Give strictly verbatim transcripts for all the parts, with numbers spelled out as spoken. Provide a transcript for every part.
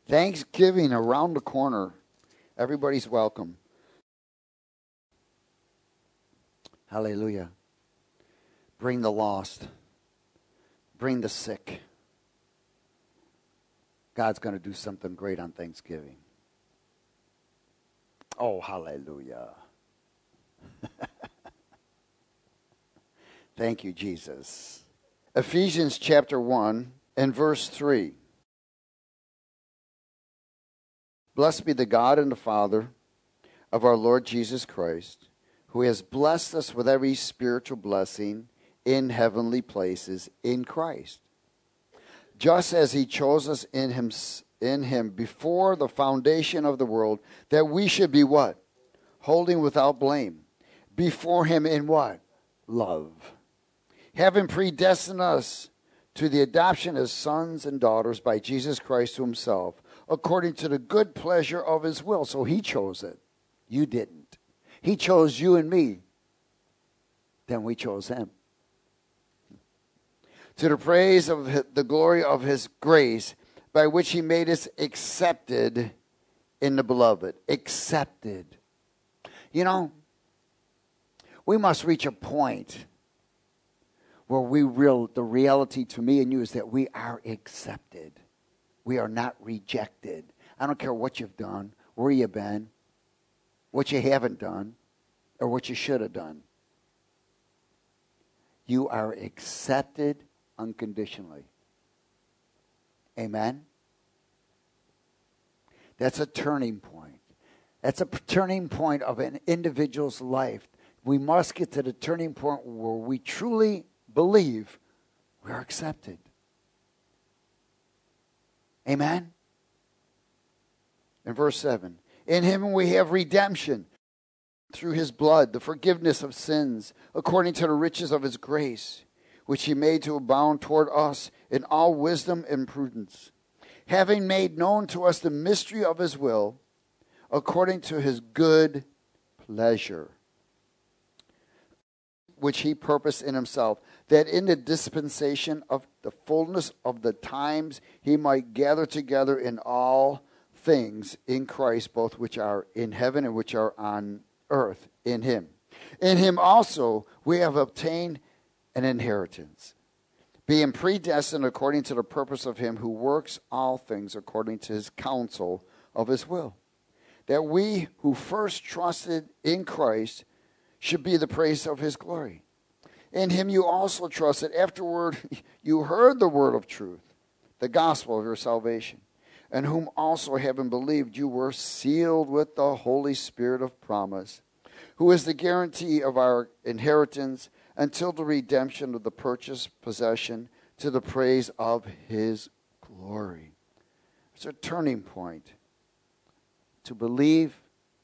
Thanksgiving around the corner. Everybody's welcome. Hallelujah. Bring the lost. Bring the sick. God's going to do something great on Thanksgiving. Oh, hallelujah. Thank you, Jesus. Ephesians chapter one and verse three. Blessed be the God and the Father of our Lord Jesus Christ, who has blessed us with every spiritual blessing in heavenly places in Christ, just as he chose us in him, in him before the foundation of the world, that we should be what? Holding without blame. Before him in what? Love. Having predestined us to the adoption as sons and daughters by Jesus Christ to himself, according to the good pleasure of his will. So he chose it. You didn't. He chose you and me. Then we chose him. To the praise of the glory of his grace, by which he made us accepted in the beloved. Accepted. You know, we must reach a point where we real the reality to me and you is that we are accepted. We are not rejected. I don't care what you've done, where you've been, what you haven't done, or what you should have done. You are accepted unconditionally. Amen? That's a turning point. That's a turning point of an individual's life. We must get to the turning point where we truly believe we are accepted. Amen? In verse seven, in him we have redemption through his blood, the forgiveness of sins, according to the riches of his grace, which he made to abound toward us in all wisdom and prudence, having made known to us the mystery of his will, according to his good pleasure, which he purposed in himself, that in the dispensation of the fullness of the times he might gather together in all things in Christ, both which are in heaven and which are on earth, in him. In him also we have obtained an inheritance, being predestined according to the purpose of him who works all things according to his counsel of his will, that we who first trusted in Christ should be the praise of his glory. In him you also trusted. Afterward you heard the word of truth, the gospel of your salvation, and whom also having believed you were sealed with the Holy Spirit of promise, who is the guarantee of our inheritance until the redemption of the purchased possession, to the praise of his glory. It's a turning point to believe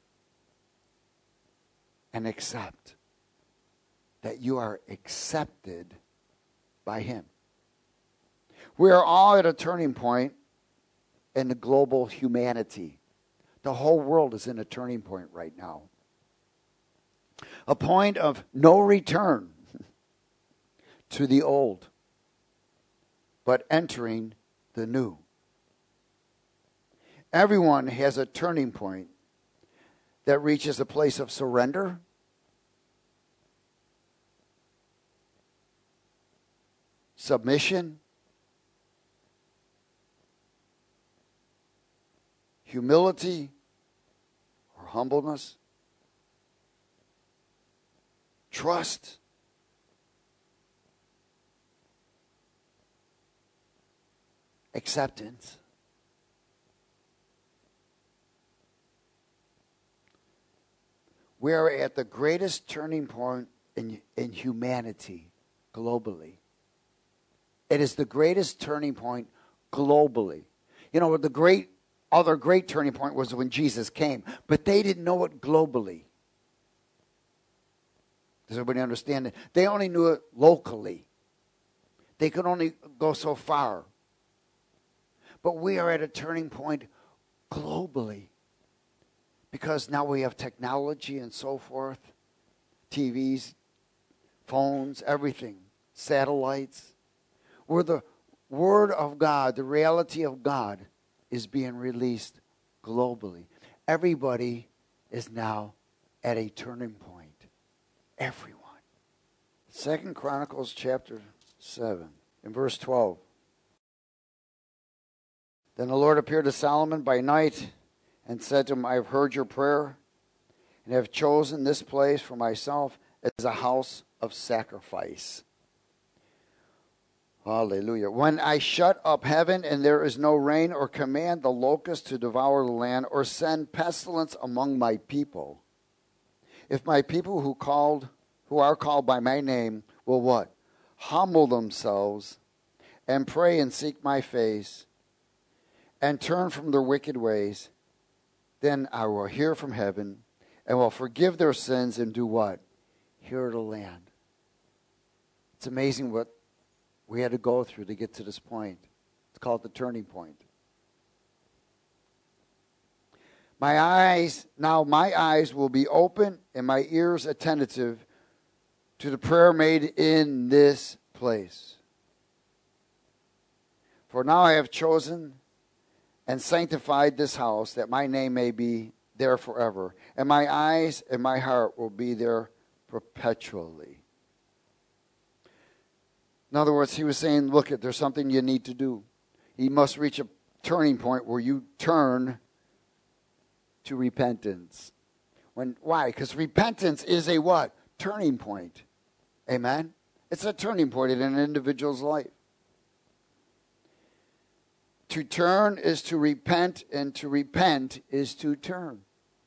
and accept that you are accepted by him. We are all at a turning point in the global humanity. The whole world is in a turning point right now. A point of no return to the old, but entering the new. Everyone has a turning point that reaches a place of surrender, submission, humility, or humbleness, trust, acceptance. We are at the greatest turning point in, in humanity globally. It is the greatest turning point globally. You know, the great other great turning point was when Jesus came, but they didn't know it globally. Does everybody understand it? They only knew it locally. They could only go so far. But we are at a turning point globally, because now we have technology and so forth, T Vs, phones, everything, satellites, where the Word of God, the reality of God, is being released globally. Everybody is now at a turning point. Everyone. Second Chronicles chapter seven, in verse twelve. Then the Lord appeared to Solomon by night and said to him, I have heard your prayer and have chosen this place for myself as a house of sacrifice. Hallelujah. When I shut up heaven and there is no rain, or command the locust to devour the land, or send pestilence among my people, if my people who called who are called by my name will what? Humble themselves and pray and seek my face and turn from their wicked ways, then I will hear from heaven and will forgive their sins and do what? Heal the land. It's amazing what we had to go through to get to this point. It's called the turning point. My eyes, now my eyes will be open and my ears attentive to the prayer made in this place. For now I have chosen and sanctified this house, that my name may be there forever, and my eyes and my heart will be there perpetually. In other words, he was saying, look, there's something you need to do. You must reach a turning point where you turn to repentance. When why? Because repentance is a what? Turning point. Amen? It's a turning point in an individual's life. To turn is to repent, and to repent is to turn.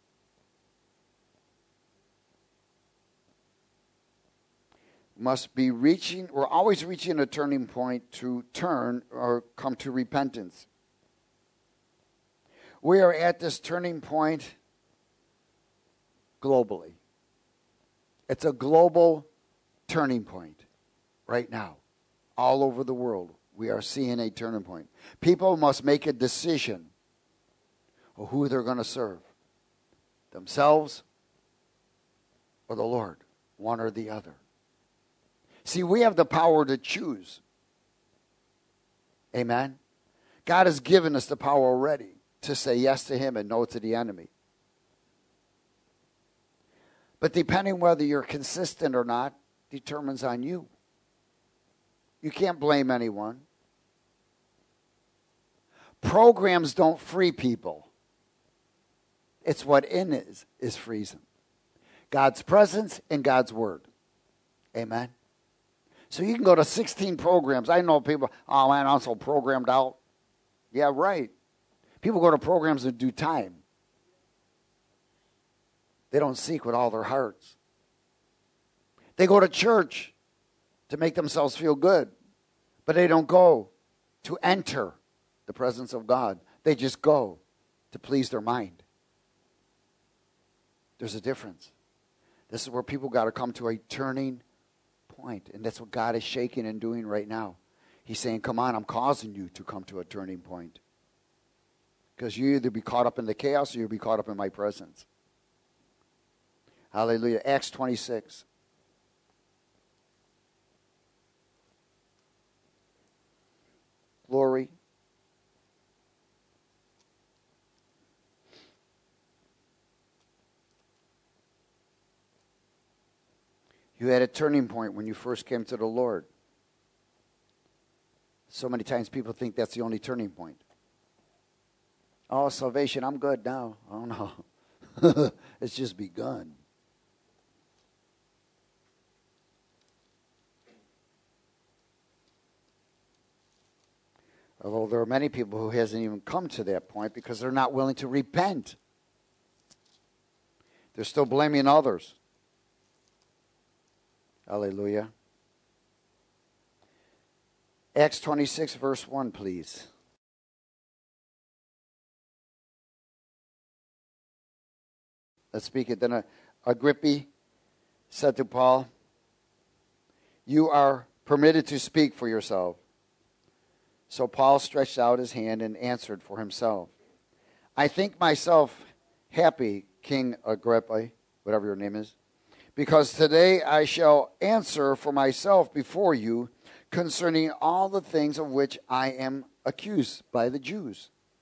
Must be reaching, we're always reaching a turning point to turn or come to repentance. We are at this turning point globally. It's a global turning point right now. All over the world, we are seeing a turning point. People must make a decision of who they're going to serve. Themselves or the Lord, one or the other. See, we have the power to choose. Amen? God has given us the power already to say yes to him and no to the enemy. But depending whether you're consistent or not determines on you. You can't blame anyone. Programs don't free people. It's what in is, is frees them. God's presence and God's word. Amen? So you can go to sixteen programs. I know people, oh man, I'm so programmed out. Yeah, right. People go to programs in due time. They don't seek with all their hearts. They go to church to make themselves feel good, but they don't go to enter the presence of God. They just go to please their mind. There's a difference. This is where people got to come to a turning point, and that's what God is shaking and doing right now. He's saying, come on, I'm causing you to come to a turning point. Because you either be caught up in the chaos or you'll be caught up in my presence. Hallelujah. Acts twenty-six. Glory. You had a turning point when you first came to the Lord. So many times people think that's the only turning point. Oh, salvation, I'm good now. Oh, no. It's just begun. Although there are many people who hasn't even come to that point because they're not willing to repent. They're still blaming others. Hallelujah. Acts twenty-six, verse one, please. Let's speak it. Then uh, Agrippa said to Paul, you are permitted to speak for yourself. So Paul stretched out his hand and answered for himself. I think myself happy, King Agrippa, whatever your name is, because today I shall answer for myself before you concerning all the things of which I am accused by the Jews.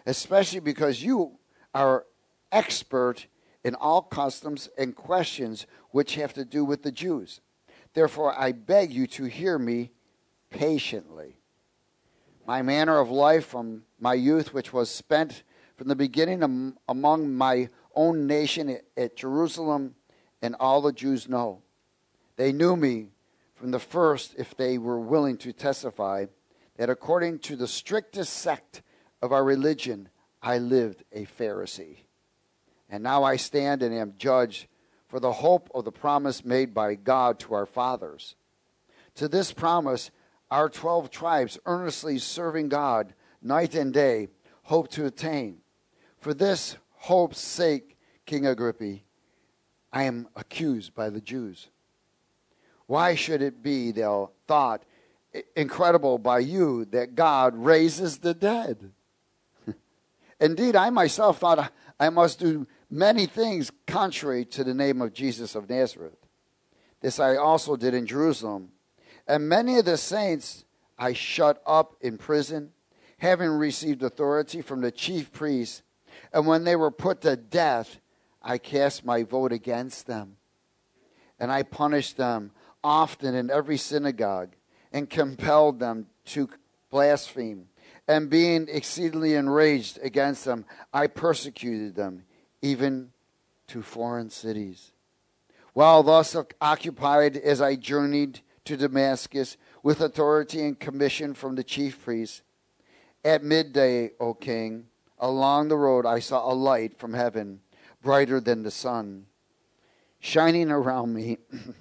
especially because you are expert in all customs and questions which have to do with the Jews. Therefore, I beg you to hear me patiently. My manner of life from my youth, which was spent from the beginning am- among my own nation at, at Jerusalem, and all the Jews know. They knew me from the first, if they were willing to testify, that according to the strictest sect of our religion, I lived a Pharisee. And now I stand and am judged for the hope of the promise made by God to our fathers. To this promise, our twelve tribes, earnestly serving God night and day, hope to attain. For this hope's sake, King Agrippa, I am accused by the Jews. Why should it be, they thought, incredible by you that God raises the dead? Indeed, I myself thought I must do many things contrary to the name of Jesus of Nazareth. This I also did in Jerusalem. And many of the saints I shut up in prison, having received authority from the chief priests. And when they were put to death, I cast my vote against them. And I punished them often in every synagogue, and compelled them to blaspheme. And being exceedingly enraged against them, I persecuted them, even to foreign cities. While thus occupied as I journeyed to Damascus with authority and commission from the chief priests, at midday, O king, along the road I saw a light from heaven, brighter than the sun, shining around me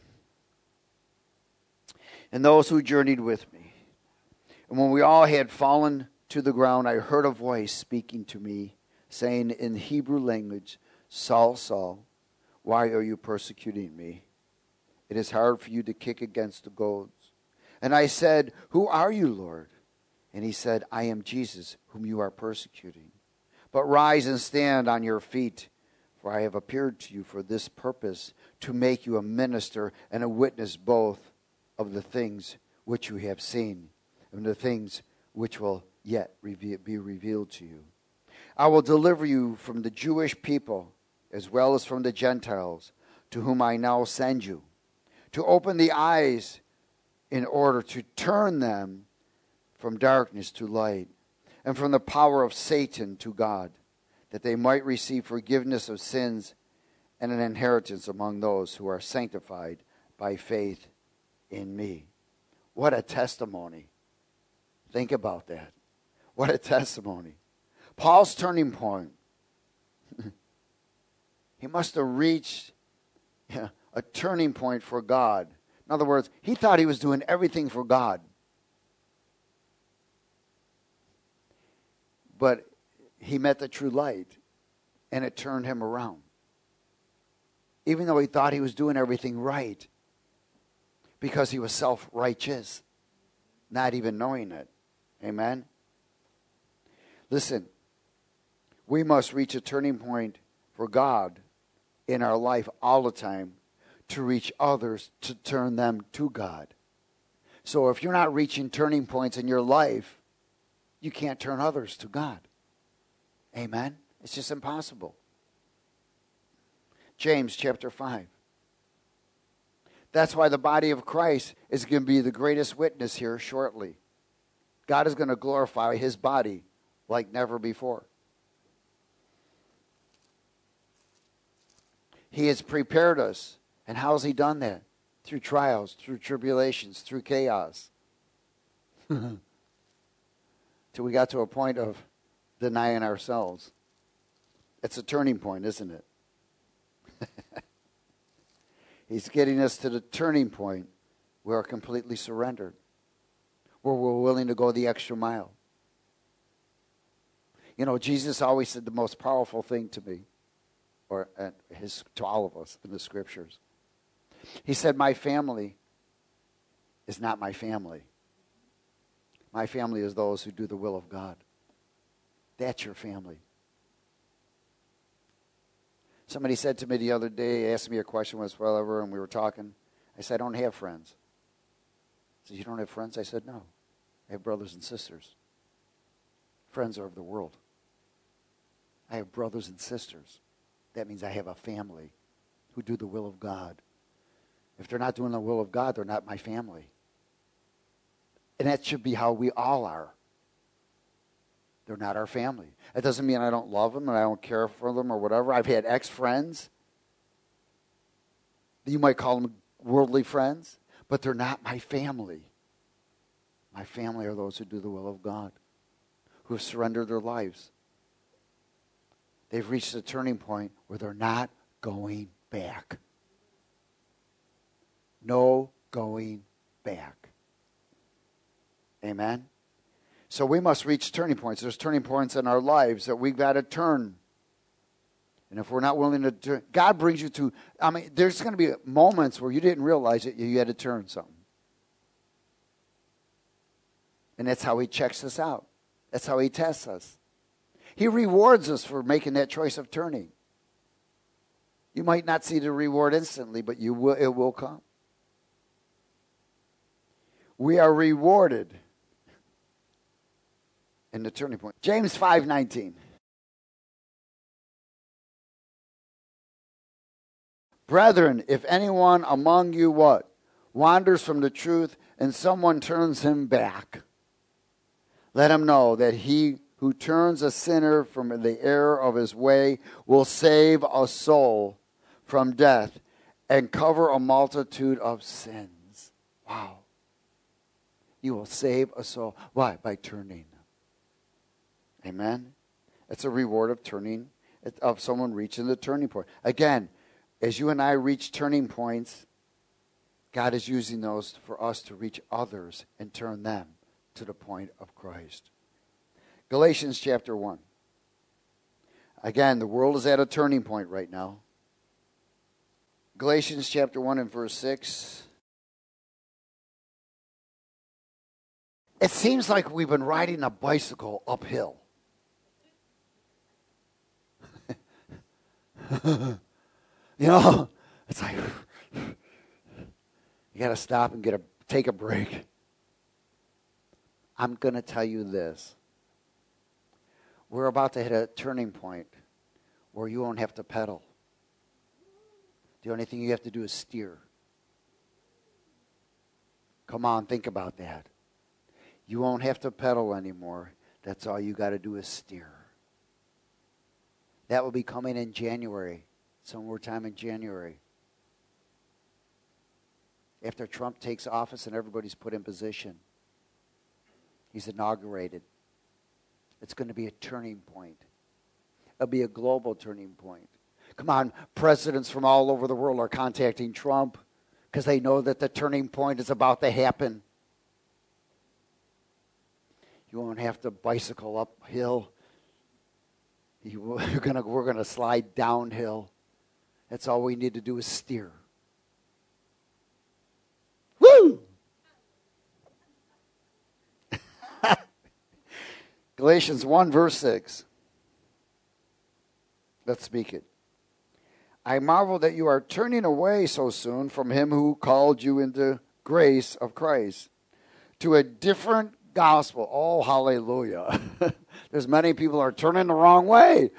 and those who journeyed with me. And when we all had fallen to the ground, I heard a voice speaking to me, saying in the Hebrew language, Saul, Saul, why are you persecuting me? It is hard for you to kick against the goads. And I said, who are you, Lord? And he said, I am Jesus, whom you are persecuting. But rise and stand on your feet, for I have appeared to you for this purpose, to make you a minister and a witness both of the things which you have seen and the things which will yet be revealed to you. I will deliver you from the Jewish people as well as from the Gentiles, to whom I now send you, to open the eyes in order to turn them from darkness to light, and from the power of Satan to God, that they might receive forgiveness of sins and an inheritance among those who are sanctified by faith in me. What a testimony. Think about that. What a testimony. Paul's turning point. He must have reached yeah, a turning point for God. In other words, he thought he was doing everything for God. But he met the true light, and it turned him around. Even though he thought he was doing everything right, because he was self-righteous, not even knowing it. Amen? Listen, we must reach a turning point for God in our life all the time to reach others, to turn them to God. So if you're not reaching turning points in your life, you can't turn others to God. Amen? It's just impossible. James chapter five. That's why the body of Christ is going to be the greatest witness here shortly. God is going to glorify his body like never before. He has prepared us. And how has he done that? Through trials, through tribulations, through chaos. Till we got to a point of denying ourselves. It's a turning point, isn't it? He's getting us to the turning point where we're completely surrendered, where we're willing to go the extra mile. You know, Jesus always said the most powerful thing to me, or uh, his to all of us in the scriptures. He said, my family is not my family. My family is those who do the will of God. That's your family. Somebody said to me the other day, asked me a question whatsoever, and we were talking. I said, I don't have friends. He said, you don't have friends? I said, no. I have brothers and sisters. Friends are of the world. I have brothers and sisters. That means I have a family who do the will of God. If they're not doing the will of God, they're not my family. And that should be how we all are. They're not our family. That doesn't mean I don't love them and I don't care for them or whatever. I've had ex-friends. You might call them worldly friends, but they're not my family. My family are those who do the will of God, who have surrendered their lives. They've reached a turning point where they're not going back. No going back. Amen? So we must reach turning points. There's turning points in our lives that we've got to turn. And if we're not willing to turn, God brings you to, I mean, there's going to be moments where you didn't realize it, you had to turn something. And that's how he checks us out. That's how he tests us. He rewards us for making that choice of turning. You might not see the reward instantly, but you will, it will come. We are rewarded in the turning point. James five nineteen. Brethren, if anyone among you what? Wanders from the truth and someone turns him back, let him know that he who turns a sinner from the error of his way will save a soul from death and cover a multitude of sins. Wow. You will save a soul. Why? By turning. Amen? It's a reward of turning, of someone reaching the turning point. Again, as you and I reach turning points, God is using those for us to reach others and turn them to the point of Christ. Galatians chapter one. Again, the world is at a turning point right now. Galatians chapter one and verse six. It seems like we've been riding a bicycle uphill. You know, it's like you got to stop and get a take a break. I'm going to tell you this. We're about to hit a turning point where you won't have to pedal. The only thing you have to do is steer. Come on, think about that. You won't have to pedal anymore. That's all you got to do is steer. That will be coming in January, somewhere time in January. After Trump takes office and everybody's put in position. He's inaugurated. It's going to be a turning point. It'll be a global turning point. Come on, presidents from all over the world are contacting Trump because they know that the turning point is about to happen. You won't have to bicycle uphill. You, you're gonna, we're going to slide downhill. That's all we need to do is steer. Woo! Galatians one, verse six. Let's speak it. I marvel that you are turning away so soon from him who called you into grace of Christ to a different gospel. Oh, hallelujah. There's many people are turning the wrong way,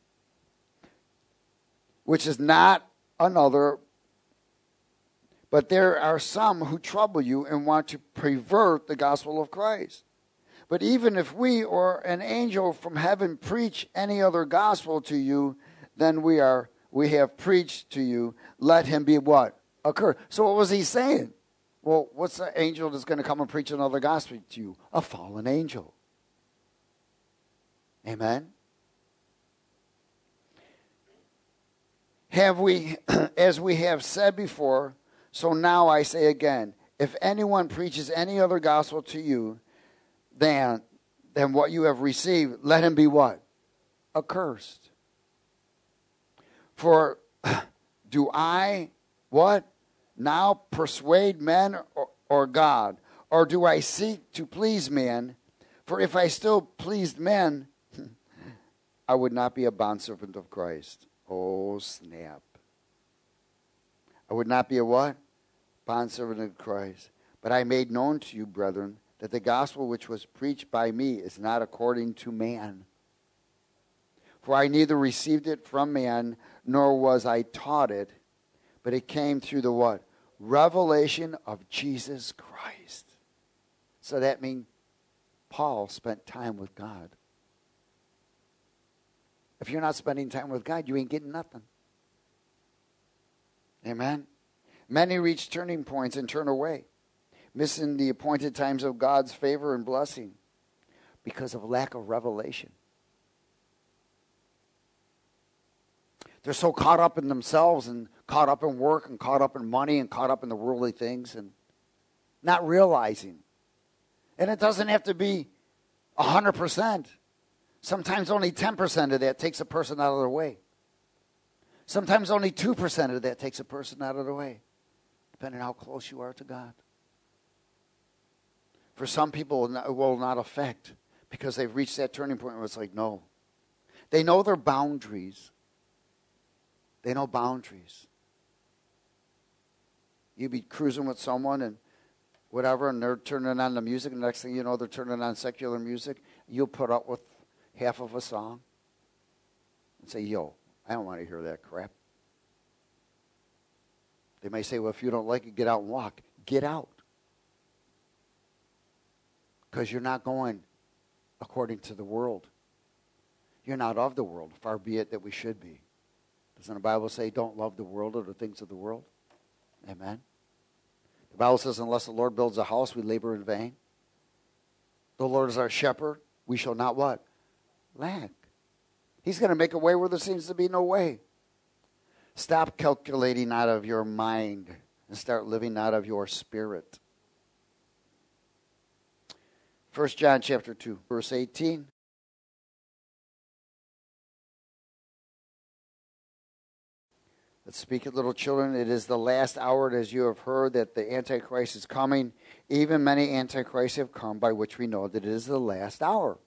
which is not another, but there are some who trouble you and want to pervert the gospel of Christ. But even if we or an angel from heaven preach any other gospel to you than we are, we have preached to you, let him be what? Accursed. So what was he saying? Well, what's the angel that's going to come and preach another gospel to you? A fallen angel. Amen? Have we, as we have said before, so now I say again, if anyone preaches any other gospel to you than, than what you have received, let him be what? Accursed. For do I, what? Now persuade men or, or God? Or do I seek to please man? For if I still pleased men, I would not be a bondservant of Christ. Oh, snap. I would not be a what? Bondservant of Christ. But I made known to you, brethren, that the gospel which was preached by me is not according to man. For I neither received it from man, nor was I taught it, but it came through the what? Revelation of Jesus Christ. So that means Paul spent time with God. If you're not spending time with God, you ain't getting nothing. Amen? Many reach turning points and turn away, missing the appointed times of God's favor and blessing because of lack of revelation. They're so caught up in themselves and caught up in work and caught up in money and caught up in the worldly things and not realizing. And it doesn't have to be one hundred percent. Sometimes only ten percent of that takes a person out of their way. Sometimes only two percent of that takes a person out of the way, depending on how close you are to God. For some people, it will not affect because they've reached that turning point where it's like, no. They know their boundaries. They know boundaries. You be cruising with someone and whatever, and they're turning on the music, and the next thing you know, they're turning on secular music. You'll put up with half of a song and say, yo, I don't want to hear that crap. They may say, well, if you don't like it, get out and walk. Get out. Because you're not going according to the world. You're not of the world, far be it that we should be. Doesn't the Bible say, don't love the world or the things of the world? Amen. The Bible says, unless the Lord builds a house, we labor in vain. The Lord is our shepherd. We shall not what? Lack. He's going to make a way where there seems to be no way. Stop calculating out of your mind and start living out of your spirit. First John chapter two, verse eighteen. Let's speak it, little children. It is the last hour, as you have heard, that the Antichrist is coming. Even many Antichrists have come, by which we know that it is the last hour.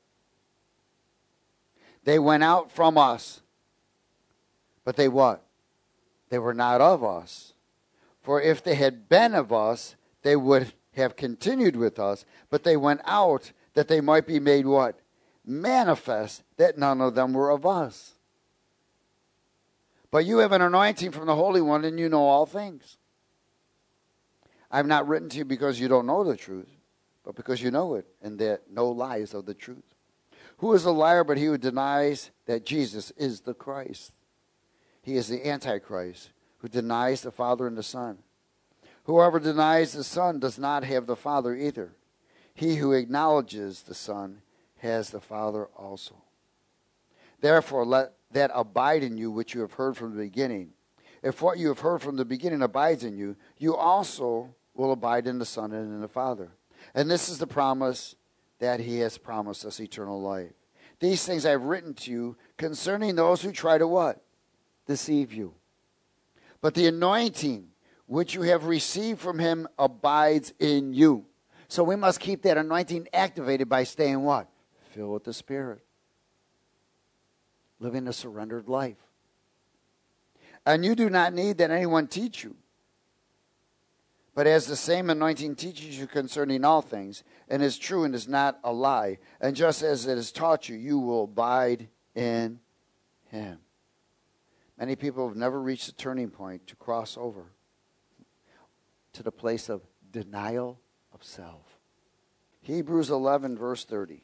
They went out from us. But they what? They were not of us. For if they had been of us, they would have continued with us. But they went out that they might be made what? Manifest that none of them were of us. But you have an anointing from the Holy One, and you know all things. I have not written to you because you don't know the truth, but because you know it, and that no lies of the truth. Who is a liar but he who denies that Jesus is the Christ? He is the Antichrist, who denies the Father and the Son. Whoever denies the Son does not have the Father either. He who acknowledges the Son has the Father also. Therefore, let that abide in you which you have heard from the beginning. If what you have heard from the beginning abides in you, you also will abide in the Son and in the Father. And this is the promise that he has promised us, eternal life. These things I have written to you concerning those who try to what? Deceive you. But the anointing which you have received from him abides in you. So we must keep that anointing activated by staying what? Filled with the Spirit. Living a surrendered life. And you do not need that anyone teach you. But as the same anointing teaches you concerning all things, and is true and is not a lie, and just as it has taught you, you will abide in him. Many people have never reached the turning point to cross over to the place of denial of self. Hebrews eleven, verse thirty.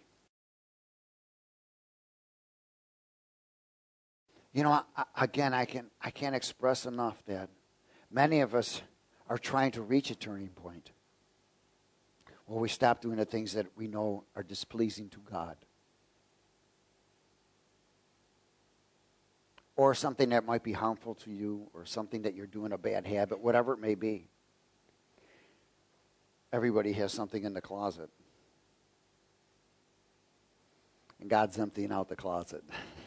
You know, I, again, I, can, I can't express enough that many of us are trying to reach a turning point where we stop doing the things that we know are displeasing to God. Or something that might be harmful to you, or something that you're doing, a bad habit, whatever it may be. Everybody has something in the closet. And God's emptying out the closet.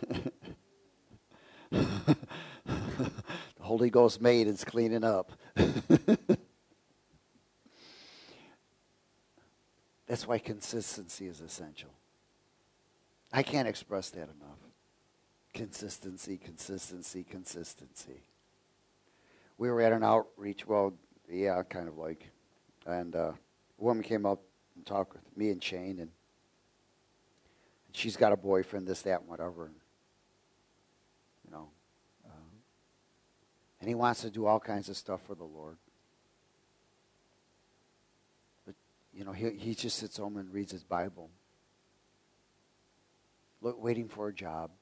The Holy Ghost maid is cleaning up. That's why consistency is essential. I can't express that enough. Consistency, consistency, consistency. We were at an outreach, well, yeah, kind of like, and uh, a woman came up and talked with me and Shane, and, and she's got a boyfriend, this, that, and whatever. And And he wants to do all kinds of stuff for the Lord. But, you know, he, he just sits home and reads his Bible. Look, waiting for a job.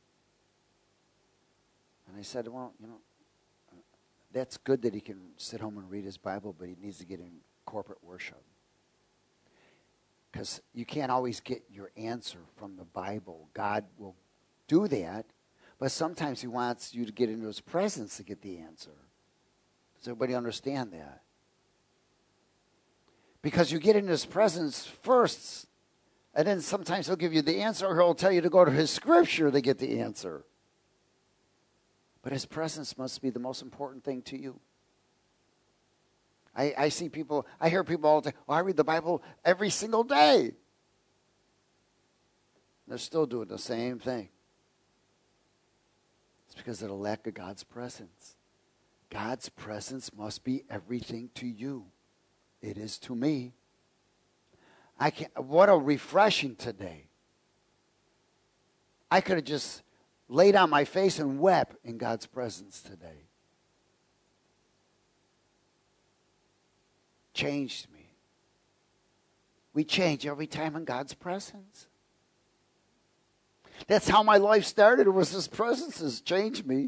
And I said, well, you know, that's good that he can sit home and read his Bible, but he needs to get in corporate worship. Because you can't always get your answer from the Bible. God will do that, but sometimes he wants you to get into his presence to get the answer. Does everybody understand that? Because you get into his presence first, and then sometimes he'll give you the answer, or he'll tell you to go to his scripture to get the answer. But his presence must be the most important thing to you. I, I see people, I hear people all the time, oh, I read the Bible every single day. They're still doing the same thing. It's because of the lack of God's presence. God's presence must be everything to you. It is to me. I can't, what a refreshing today. I could have just laid on my face and wept in God's presence today. Changed me. We change every time in God's presence. That's how my life started. It was his presence has changed me.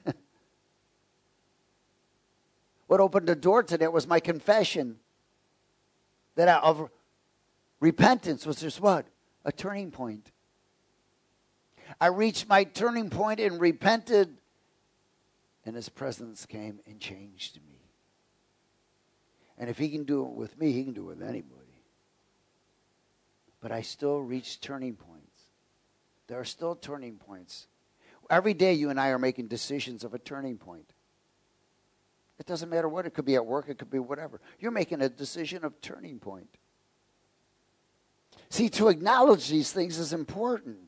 What opened the door to that was my confession that I, of repentance was just what? A turning point. I reached my turning point and repented, and his presence came and changed me. And if he can do it with me, he can do it with anybody. But I still reach turning points. There are still turning points. Every day you and I are making decisions of a turning point. It doesn't matter what. It could be at work. It could be whatever. You're making a decision of turning point. See, to acknowledge these things is important.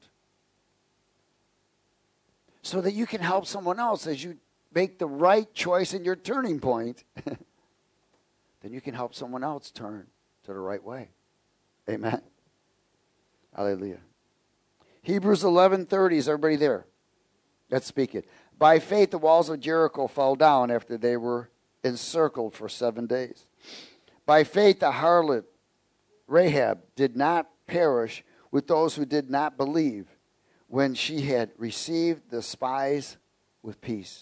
So that you can help someone else as you make the right choice in your turning point. Then you can help someone else turn to the right way. Amen. Hallelujah. Hebrews eleven thirty. Is everybody there? Let's speak it. By faith, the walls of Jericho fell down after they were encircled for seven days. By faith, the harlot Rahab did not perish with those who did not believe when she had received the spies with peace.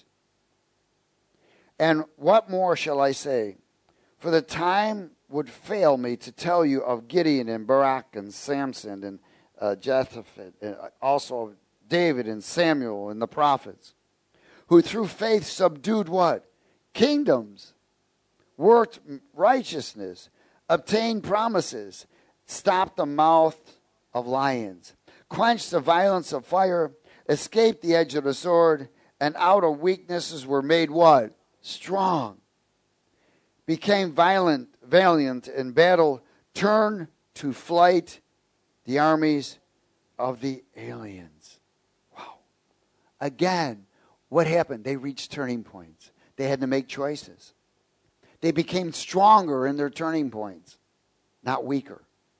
And what more shall I say? For the time would fail me to tell you of Gideon and Barak and Samson and uh, Jephthah, and also David and Samuel and the prophets, who through faith subdued what? Kingdoms, worked righteousness, obtained promises, stopped the mouth of lions, quenched the violence of fire, escaped the edge of the sword, and out of weaknesses were made what? Strong. Became violent, valiant in battle, turned to flight the armies of the aliens. Wow. Again, what happened? They reached turning points. They had to make choices. They became stronger in their turning points, not weaker.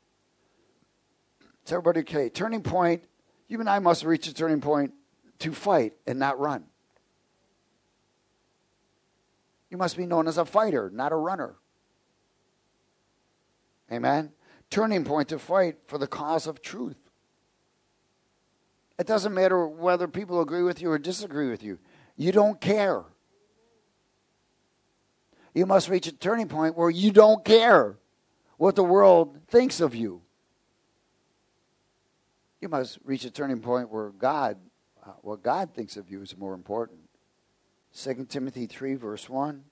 So everybody, okay, turning point, you and I must reach a turning point to fight and not run. You must be known as a fighter, not a runner. Amen? Turning point to fight for the cause of truth. It doesn't matter whether people agree with you or disagree with you. You don't care. You must reach a turning point where you don't care what the world thinks of you. You must reach a turning point where God, uh, what God thinks of you is more important. Second Timothy three, verse one.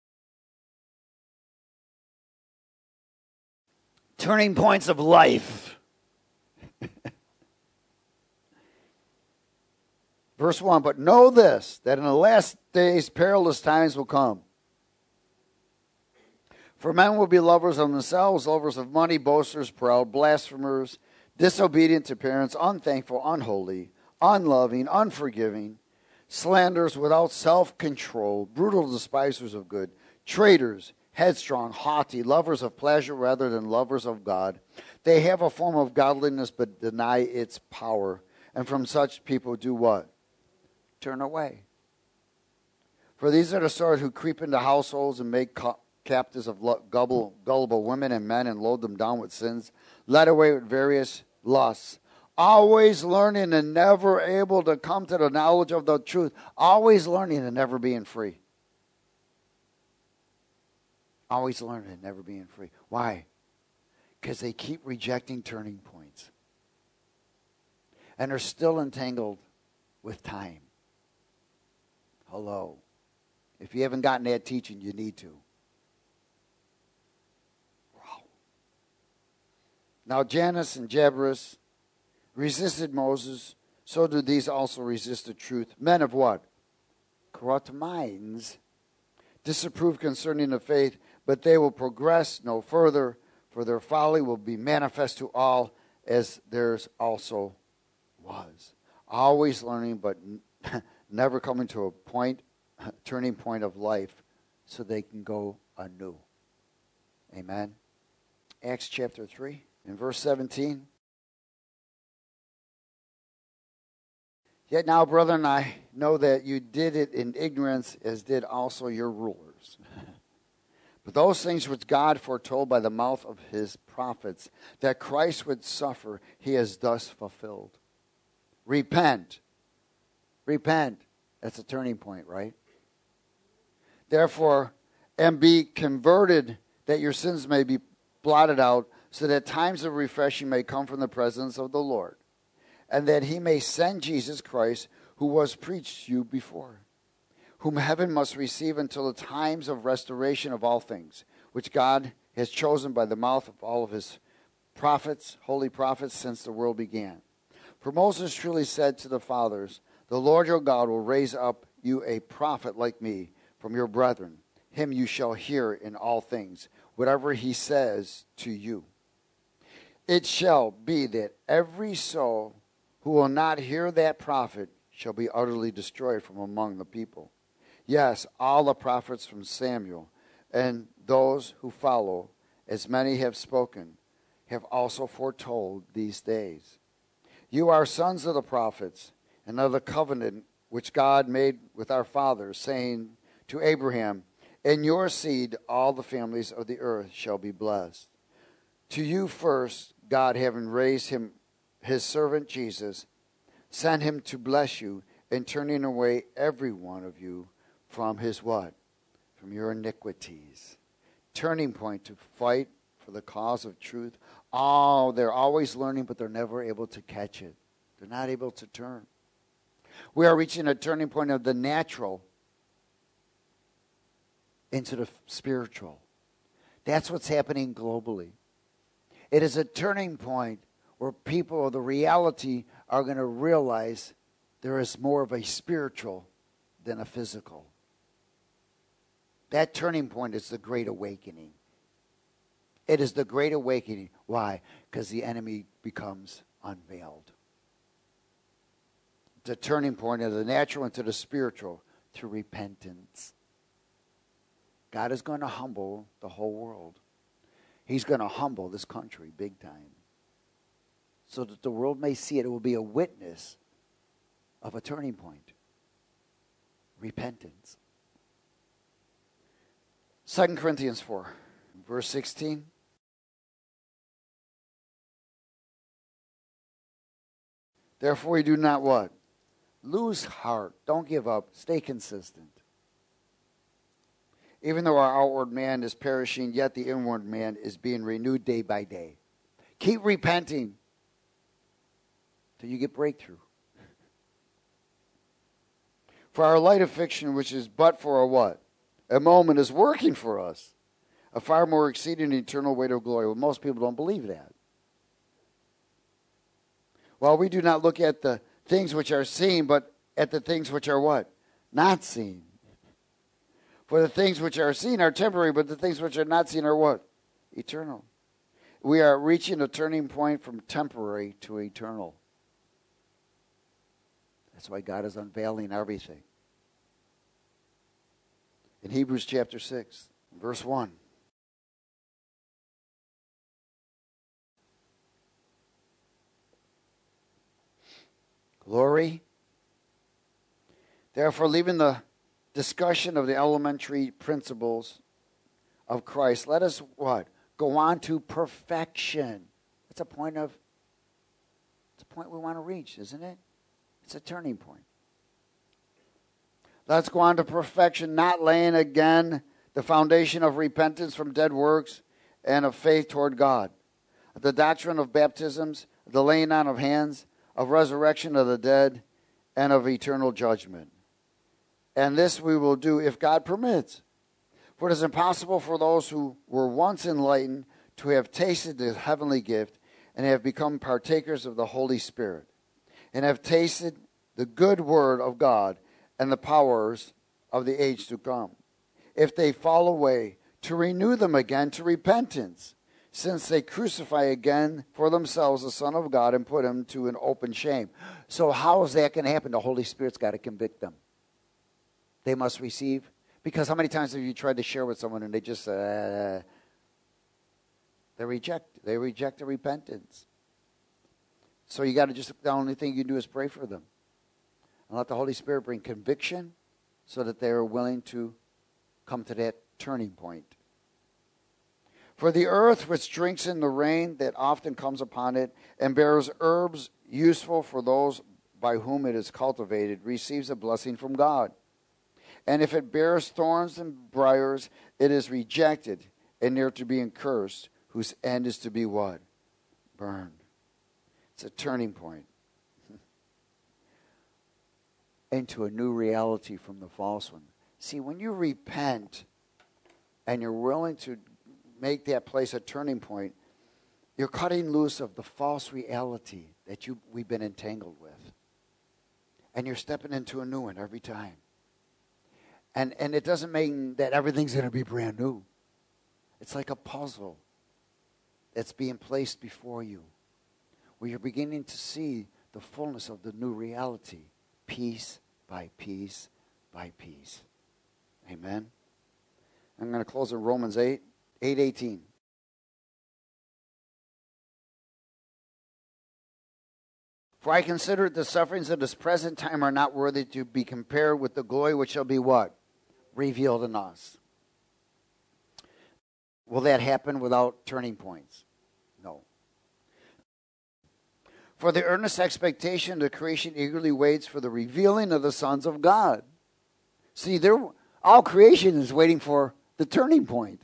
Turning points of life. Verse one, but know this, that in the last days perilous times will come. For men will be lovers of themselves, lovers of money, boasters, proud, blasphemers, disobedient to parents, unthankful, unholy, unloving, unforgiving, slanderers, without self-control, brutal despisers of good, traitors, headstrong, haughty, lovers of pleasure rather than lovers of God. They have a form of godliness but deny its power. And from such people do what? Turn away. For these are the sort who creep into households and make ca- captives of lo- gullible, gullible women and men and load them down with sins, led away with various lusts, always learning and never able to come to the knowledge of the truth, always learning and never being free. Always learning and never being free. Why? Because they keep rejecting turning points. And they're still entangled with time. Hello. If you haven't gotten that teaching, you need to. Wow. Now Jannes and Jambres resisted Moses, so do these also resist the truth. Men of what? Corrupt minds, disapprove concerning the faith, but they will progress no further, for their folly will be manifest to all, as theirs also was. Always learning, but never coming to a point, turning point of life, so they can go anew. Amen. Acts chapter three, in verse seventeen. Yet now, brethren, I know that you did it in ignorance, as did also your rulers. But those things which God foretold by the mouth of his prophets, that Christ would suffer, he has thus fulfilled. Repent. Repent. That's a turning point, right? Therefore, and be converted, that your sins may be blotted out, so that times of refreshing may come from the presence of the Lord, and that he may send Jesus Christ, who was preached to you before, whom heaven must receive until the times of restoration of all things, which God has chosen by the mouth of all of his prophets, holy prophets, since the world began. For Moses truly said to the fathers, the Lord your God will raise up you a prophet like me from your brethren. Him you shall hear in all things, whatever he says to you. It shall be that every soul who will not hear that prophet shall be utterly destroyed from among the people. Yes, all the prophets from Samuel and those who follow, as many have spoken, have also foretold these days. You are sons of the prophets, and of the covenant which God made with our fathers, saying to Abraham, in your seed all the families of the earth shall be blessed. To you first, God, having raised him, his servant Jesus, sent him to bless you, in turning away every one of you from his what? From your iniquities. Turning point to fight for the cause of truth. Oh, they're always learning, but they're never able to catch it. They're not able to turn. We are reaching a turning point of the natural into the spiritual. That's what's happening globally. It is a turning point where people of the reality are going to realize there is more of a spiritual than a physical. That turning point is the Great Awakening. It is the Great Awakening. Why? Because the enemy becomes unveiled. The turning point of the natural into the spiritual through repentance. God is going to humble the whole world. He's going to humble this country big time, so that the world may see it. It will be a witness of a turning point. Repentance. Second Corinthians four, verse sixteen. Therefore we do not what? Lose heart. Don't give up. Stay consistent. Even though our outward man is perishing, yet the inward man is being renewed day by day. Keep repenting till you get breakthrough. For our light affliction, which is but for a what? A moment, is working for us a far more exceeding eternal weight of glory. Well, most people don't believe that. Well, we do not look at the things which are seen, but at the things which are what? Not seen. For the things which are seen are temporary, but the things which are not seen are what? Eternal. We are reaching a turning point from temporary to eternal. That's why God is unveiling everything. In Hebrews chapter six, verse one. Glory. Therefore, leaving the discussion of the elementary principles of Christ, let us what? Go on to perfection. It's a point of, it's a point we want to reach, isn't it? It's a turning point. Let's go on to perfection, not laying again the foundation of repentance from dead works and of faith toward God. The doctrine of baptisms, the laying on of hands, of resurrection of the dead, and of eternal judgment. And this we will do if God permits. For it is impossible for those who were once enlightened to have tasted the heavenly gift and have become partakers of the Holy Spirit, and have tasted the good word of God and the powers of the age to come, if they fall away, to renew them again to repentance, since they crucify again for themselves the Son of God and put him to an open shame. So how is that going to happen? The Holy Spirit's got to convict them. They must receive. Because how many times have you tried to share with someone and they just, uh, they reject, they reject the repentance. So you got to just, the only thing you can do is pray for them. And let the Holy Spirit bring conviction so that they are willing to come to that turning point. For the earth which drinks in the rain that often comes upon it and bears herbs useful for those by whom it is cultivated receives a blessing from God. And if it bears thorns and briars, it is rejected and near to being cursed, whose end is to be what? Burned. It's a turning point into a new reality from the false one. See, when you repent and you're willing to make that place a turning point, you're cutting loose of the false reality that you we've been entangled with. And you're stepping into a new one every time. And and it doesn't mean that everything's going to be brand new. It's like a puzzle that's being placed before you, where you're beginning to see the fullness of the new reality, piece by piece by piece. Amen? I'm going to close in Romans eight, eight eighteen. For I consider the sufferings of this present time are not worthy to be compared with the glory which shall be what? Revealed in us. Will that happen without turning points? No. For the earnest expectation of the creation eagerly waits for the revealing of the sons of God. See, there, all creation is waiting for the turning point.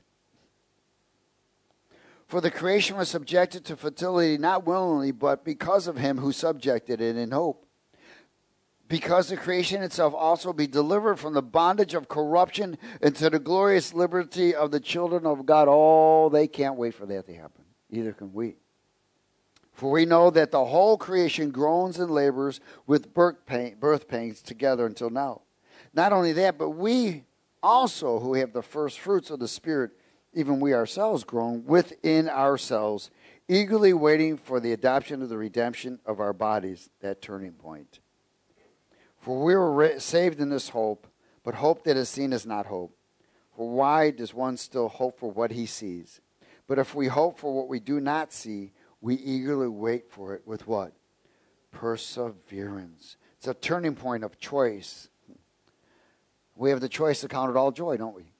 For the creation was subjected to fertility not willingly, but because of him who subjected it in hope. Because the creation itself also be delivered from the bondage of corruption into the glorious liberty of the children of God. Oh, they can't wait for that to happen. Neither can we. For we know that the whole creation groans and labors with birth pain, birth pains together until now. Not only that, but we also who have the first fruits of the Spirit, even we ourselves groan within ourselves, eagerly waiting for the adoption of the redemption of our bodies, that turning point. For we were ra- saved in this hope, but hope that is seen is not hope. For why does one still hope for what he sees? But if we hope for what we do not see, we eagerly wait for it with what? Perseverance. It's a turning point of choice. We have the choice to count it all joy, don't we?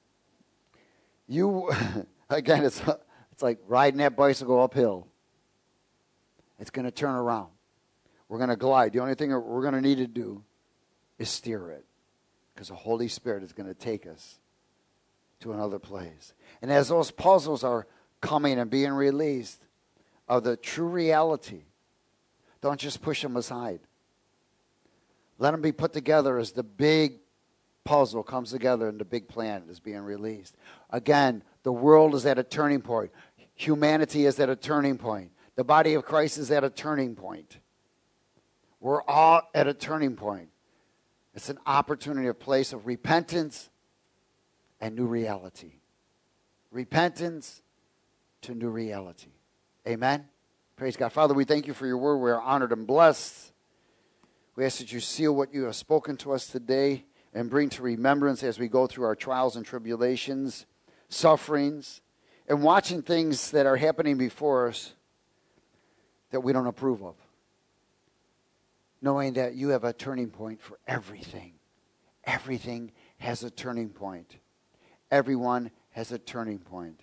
You, again, it's, it's like riding that bicycle uphill. It's going to turn around. We're going to glide. The only thing that we're going to need to do is steer it, because the Holy Spirit is going to take us to another place. And as those puzzles are coming and being released of the true reality, don't just push them aside. Let them be put together as the big puzzle comes together and the big plan is being released. Again, the world is at a turning point. Humanity is at a turning point. The body of Christ is at a turning point. We're all at a turning point. It's an opportunity, a place of repentance and new reality. Repentance to new reality. Amen? Praise God. Father, we thank you for your word. We are honored and blessed. We ask that you seal what you have spoken to us today and bring to remembrance as we go through our trials and tribulations, sufferings, and watching things that are happening before us that we don't approve of. Knowing that you have a turning point for everything. Everything has a turning point. Everyone has a turning point.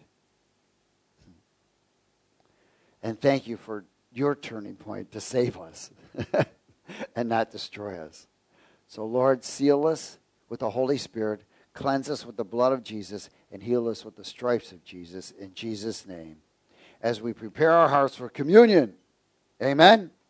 And thank you for your turning point to save us and not destroy us. So, Lord, seal us with the Holy Spirit, cleanse us with the blood of Jesus, and heal us with the stripes of Jesus, in Jesus' name. As we prepare our hearts for communion, amen.